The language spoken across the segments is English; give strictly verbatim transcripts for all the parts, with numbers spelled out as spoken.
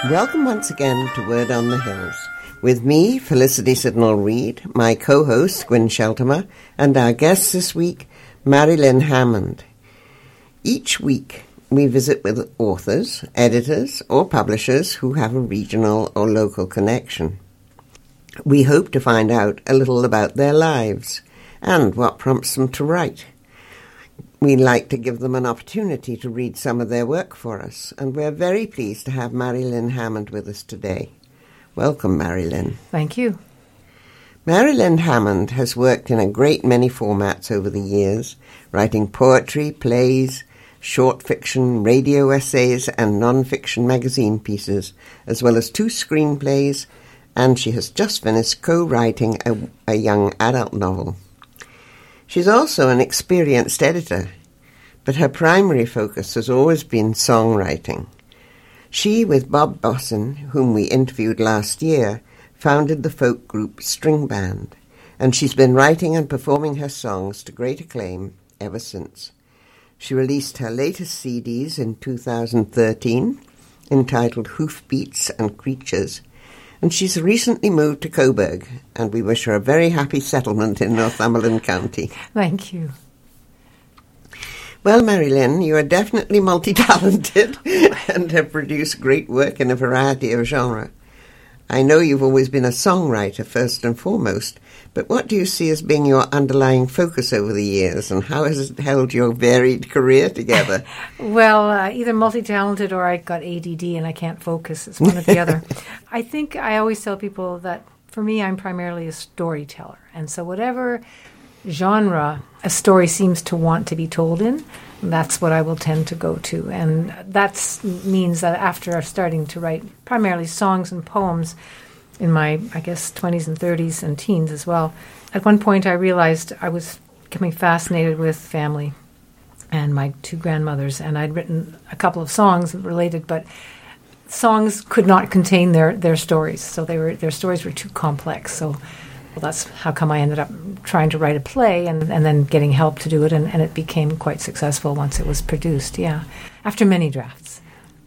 Welcome once again to Word on the Hills. With me, Felicity Sidnall-Reid, my co-host, Gwyn Sheltimer, and our guest this week, Mary-Lynn Hammond. Each week, we visit with authors, editors, or publishers who have a regional or local connection. We hope to find out a little about their lives and what prompts them to write. We like to give them an opportunity to read some of their work for us, and we're very pleased to have Mary-Lynn Hammond with us today. Welcome, Mary-Lynn. Thank you. Mary-Lynn Hammond has worked in a great many formats over the years, writing poetry, plays, short fiction, radio essays, and non-fiction magazine pieces, as well as two screenplays, and she has just finished co-writing a, a young adult novel. She's also an experienced editor, but her primary focus has always been songwriting. She, with Bob Bosson, whom we interviewed last year, founded the folk group String Band, and she's been writing and performing her songs to great acclaim ever since. She released her latest C Ds in two thousand thirteen, entitled Hoofbeats and Creatures, and she's recently moved to Coburg, and we wish her a very happy settlement in Northumberland County. Thank you. Well, Mary-Lynn, you are definitely multi-talented and have produced great work in a variety of genres. I know you've always been a songwriter first and foremost, but what do you see as being your underlying focus over the years, and how has it held your varied career together? Well, uh, either multi-talented or I got A D D and I can't focus. It's one or the other. I think I always tell people that for me, I'm primarily a storyteller. And so whatever genre a story seems to want to be told in, that's what I will tend to go to. And that means that after starting to write primarily songs and poems in my, I guess, twenties and thirties and teens as well, at one point I realized I was becoming fascinated with family and my two grandmothers, and I'd written a couple of songs related, but songs could not contain their, their stories, so they were their stories were too complex. So well, that's how come I ended up trying to write a play and, and then getting help to do it, and, and it became quite successful once it was produced, yeah, after many drafts.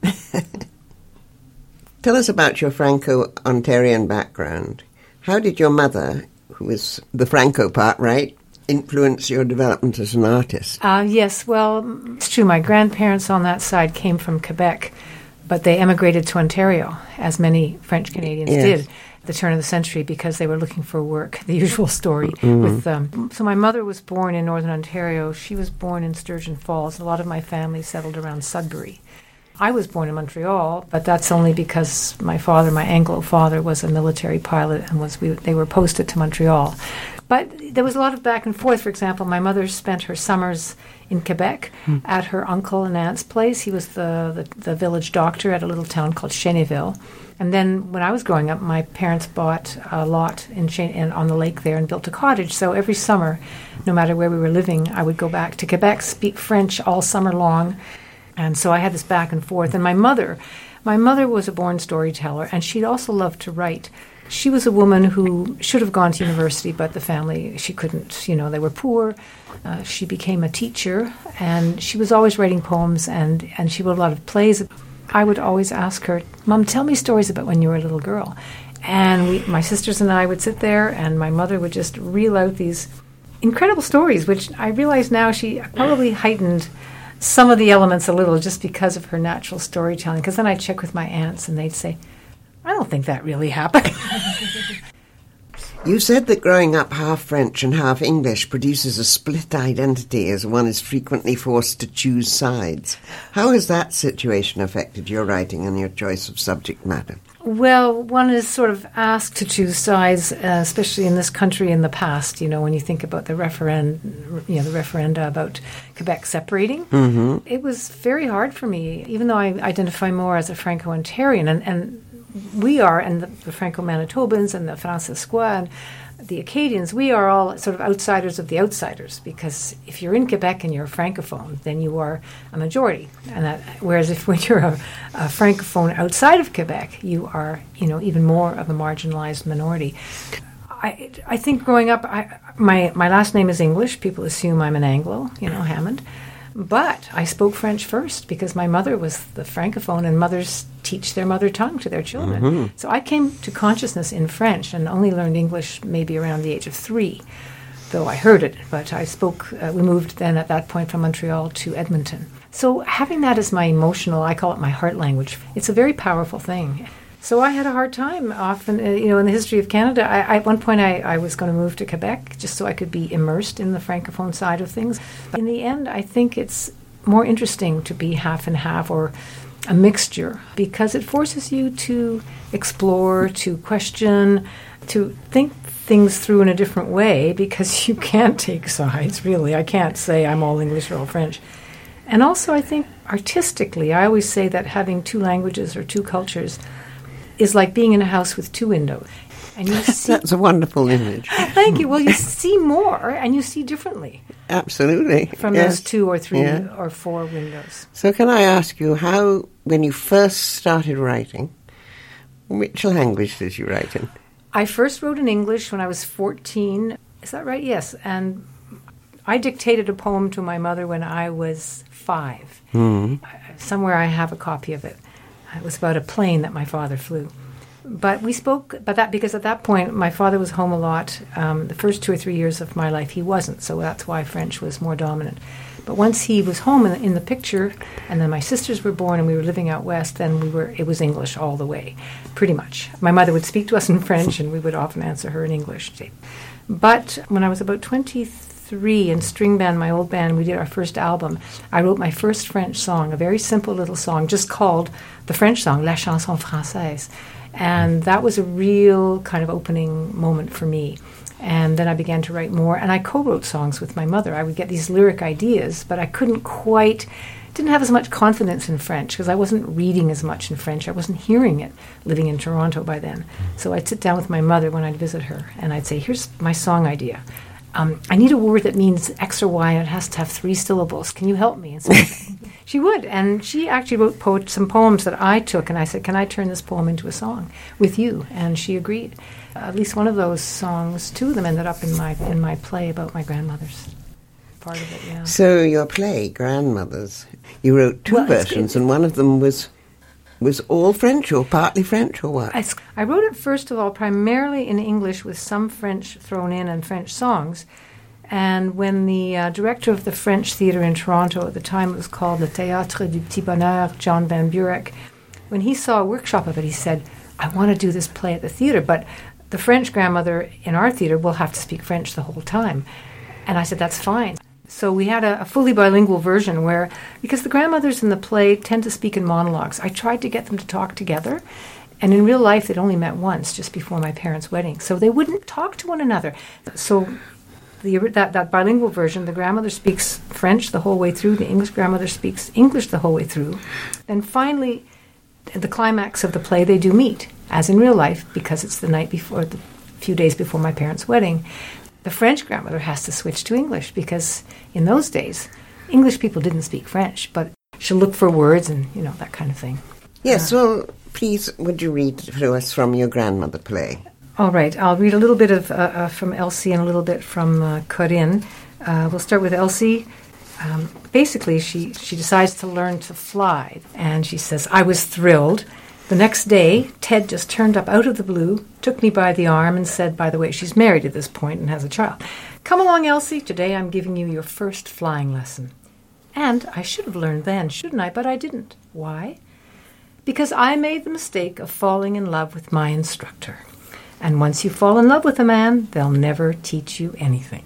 Tell us about your Franco-Ontarian background. How did your mother, who is the Franco part, right, influence your development as an artist? Uh, yes, well, it's true. My grandparents on that side came from Quebec, but they emigrated to Ontario, as many French Canadians yes. did at the turn of the century, because they were looking for work, the usual story. Mm. with um, So my mother was born in Northern Ontario. She was born in Sturgeon Falls. A lot of my family settled around Sudbury. I was born in Montreal, but that's only because my father, my Anglo father, was a military pilot, and was we, they were posted to Montreal. But there was a lot of back and forth. For example, my mother spent her summers in Quebec mm. at her uncle and aunt's place. He was the, the, the village doctor at a little town called Chénéville. And then when I was growing up, my parents bought a lot in, in on the lake there and built a cottage. So every summer, no matter where we were living, I would go back to Quebec, speak French all summer long. And so I had this back and forth. And my mother, my mother was a born storyteller, and she'd also loved to write. She was a woman who should have gone to university, but the family, she couldn't, you know, they were poor. Uh, she became a teacher, and she was always writing poems, and, and she wrote a lot of plays. I would always ask her, Mom, tell me stories about when you were a little girl. And we, my sisters and I would sit there, and my mother would just reel out these incredible stories, which I realize now she probably heightened some of the elements a little just because of her natural storytelling. Because then I'd check with my aunts, and they'd say, I don't think that really happened. You said that growing up half French and half English produces a split identity as one is frequently forced to choose sides. How has that situation affected your writing and your choice of subject matter? Well, one is sort of asked to choose sides, uh, especially in this country in the past. You know, when you think about the referend, you know, the referenda about Quebec separating, mm-hmm. it was very hard for me, even though I identify more as a Franco-Ontarian, and, and we are, and the, the Franco-Manitobans and the Francescois and the Acadians, we are all sort of outsiders of the outsiders, because if you're in Quebec and you're a Francophone, then you are a majority. And that, whereas if when you're a, a Francophone outside of Quebec, you are, you know, even more of a marginalized minority. I I think growing up, I, my my last name is English. People assume I'm an Anglo, you know, Hammond. But I spoke French first because my mother was the Francophone, and mothers teach their mother tongue to their children. Mm-hmm. So I came to consciousness in French and only learned English maybe around the age of three, though I heard it. But I spoke, uh, we moved then at that point from Montreal to Edmonton. So having that as my emotional, I call it my heart language, it's a very powerful thing. So I had a hard time often, uh, you know, in the history of Canada. I, I, at one point I, I was going to move to Quebec just so I could be immersed in the Francophone side of things. But in the end, I think it's more interesting to be half and half or a mixture because it forces you to explore, to question, to think things through in a different way because you can't take sides, really. I can't say I'm all English or all French. And also, I think artistically, I always say that having two languages or two cultures is like being in a house with two windows. And you see That's a wonderful image. Thank you. Well, you see more and you see differently. Absolutely. From yes. those two or three yeah. or four windows. So can I ask you how, when you first started writing, which language did you write in? I first wrote in English when I was fourteen. Is that right? Yes. And I dictated a poem to my mother when I was five. Mm-hmm. Somewhere I have a copy of it. It was about a plane that my father flew. But we spoke about that because at that point my father was home a lot. Um, the first two or three years of my life he wasn't, so that's why French was more dominant. But once he was home in the, in the picture, and then my sisters were born and we were living out west, then we were it was English all the way, pretty much. My mother would speak to us in French and we would often answer her in English. But when I was about twenty-three in string band, my old band, we did our first album, I wrote my first French song, a very simple little song, just called the French song, La Chanson Française. And that was a real kind of opening moment for me. And then I began to write more, and I co-wrote songs with my mother. I would get these lyric ideas, but I couldn't quite, didn't have as much confidence in French because I wasn't reading as much in French. I wasn't hearing it living in Toronto by then. So I'd sit down with my mother when I'd visit her, and I'd say, here's my song idea. Um, I need a word that means X or Y, and it has to have three syllables. Can you help me? And so she would, and she actually wrote po- some poems that I took, and I said, can I turn this poem into a song with you? And she agreed. Uh, at least one of those songs, two of them ended up in my in my play about my grandmothers. Part of it, yeah. So your play, Grandmothers, you wrote two well, versions, and one of them was was all French or partly French or what? I, I wrote it, first of all, primarily in English with some French thrown in and French songs. And when the uh, director of the French theatre in Toronto, at the time it was called Le Théâtre du Petit Bonheur, John Van Burek, when he saw a workshop of it, he said, I want to do this play at the theatre, but the French grandmother in our theatre will have to speak French the whole time. And I said, that's fine. So we had a, a fully bilingual version where, because the grandmothers in the play tend to speak in monologues, I tried to get them to talk together. And in real life, they'd only met once, just before my parents' wedding. So they wouldn't talk to one another. So the, that, that bilingual version, the grandmother speaks French the whole way through, the English grandmother speaks English the whole way through. Then finally, at the climax of the play, they do meet, as in real life, because it's the night before, the few days before my parents' wedding. The French grandmother has to switch to English because in those days, English people didn't speak French, but she'll look for words and, you know, that kind of thing. Yes, uh, well, please, would you read to us from your grandmother play? All right, I'll read a little bit of uh, uh, from Elsie and a little bit from uh, Corinne. Uh, we'll start with Elsie. Um, basically, she, she decides to learn to fly, and she says, I was thrilled. The next day, Ted just turned up out of the blue, took me by the arm, and said, by the way, she's married at this point and has a child. Come along, Elsie. Today I'm giving you your first flying lesson. And I should have learned then, shouldn't I? But I didn't. Why? Because I made the mistake of falling in love with my instructor. And once you fall in love with a man, they'll never teach you anything.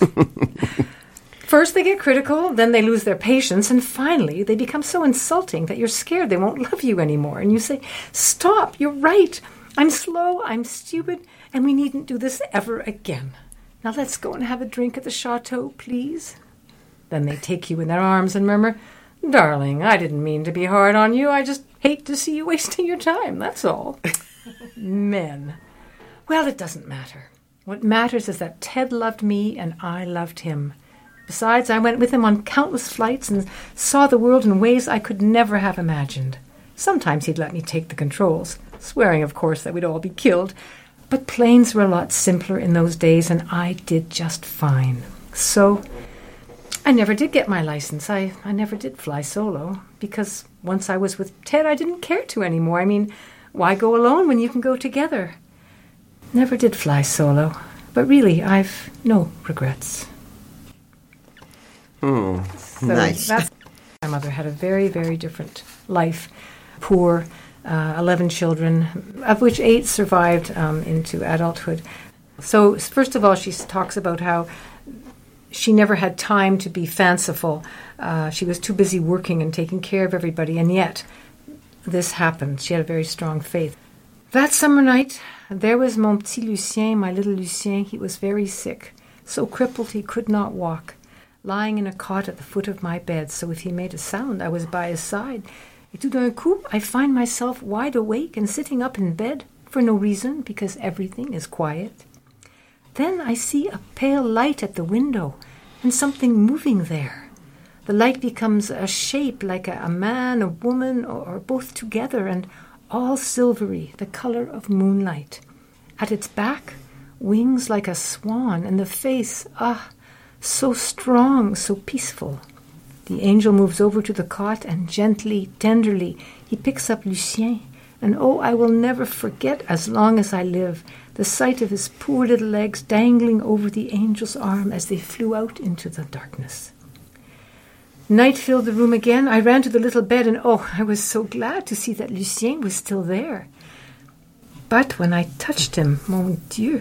First they get critical, then they lose their patience, and finally they become so insulting that you're scared they won't love you anymore. And you say, stop, you're right. I'm slow, I'm stupid, and we needn't do this ever again. Now let's go and have a drink at the chateau, please. Then they take you in their arms and murmur, darling, I didn't mean to be hard on you. I just hate to see you wasting your time, that's all. Men. Well, it doesn't matter. What matters is that Ted loved me and I loved him. Besides, I went with him on countless flights and saw the world in ways I could never have imagined. Sometimes he'd let me take the controls, swearing, of course, that we'd all be killed. But planes were a lot simpler in those days, and I did just fine. So I never did get my license. I, I never did fly solo because once I was with Ted, I didn't care to anymore. I mean, why go alone when you can go together? Never did fly solo. But really, I've no regrets. Hmm, so nice. That's, my mother had a very, very different life. Poor, uh, eleven children, of which eight survived um, into adulthood. So first of all, she talks about how she never had time to be fanciful. Uh, she was too busy working and taking care of everybody, and yet this happened. She had a very strong faith. That summer night, there was mon petit Lucien, my little Lucien. He was very sick, so crippled he could not walk, lying in a cot at the foot of my bed, so if he made a sound, I was by his side. Et tout d'un coup, I find myself wide awake and sitting up in bed for no reason, because everything is quiet. Then I see a pale light at the window and something moving there. The light becomes a shape like a, a man, a woman, or, or both together, and all silvery, the color of moonlight. At its back, wings like a swan, and the face, ah, so strong, so peaceful. The angel moves over to the cot, and gently, tenderly, he picks up Lucien. And oh, I will never forget, as long as I live, the sight of his poor little legs dangling over the angel's arm as they flew out into the darkness. Night filled the room again. I ran to the little bed, and oh, I was so glad to see that Lucien was still there. But when I touched him, mon Dieu,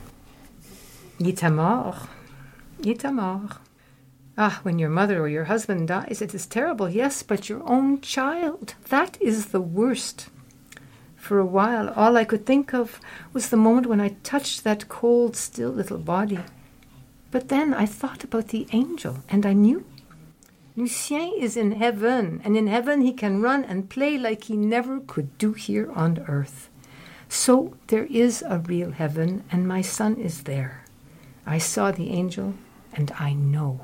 il est mort. Il est mort. Ah, when your mother or your husband dies, it is terrible, yes, but your own child, that is the worst. For a while, all I could think of was the moment when I touched that cold, still little body. But then I thought about the angel, and I knew. Lucien is in heaven, and in heaven he can run and play like he never could do here on earth. So there is a real heaven, and my son is there. I saw the angel, and I know.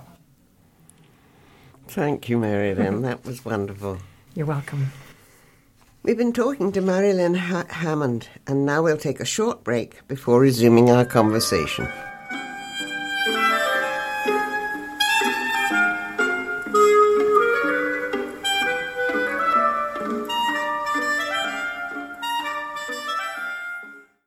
Thank you, Marilyn. That was wonderful. You're welcome. We've been talking to Marilyn ha- Hammond, and now we'll take a short break before resuming our conversation.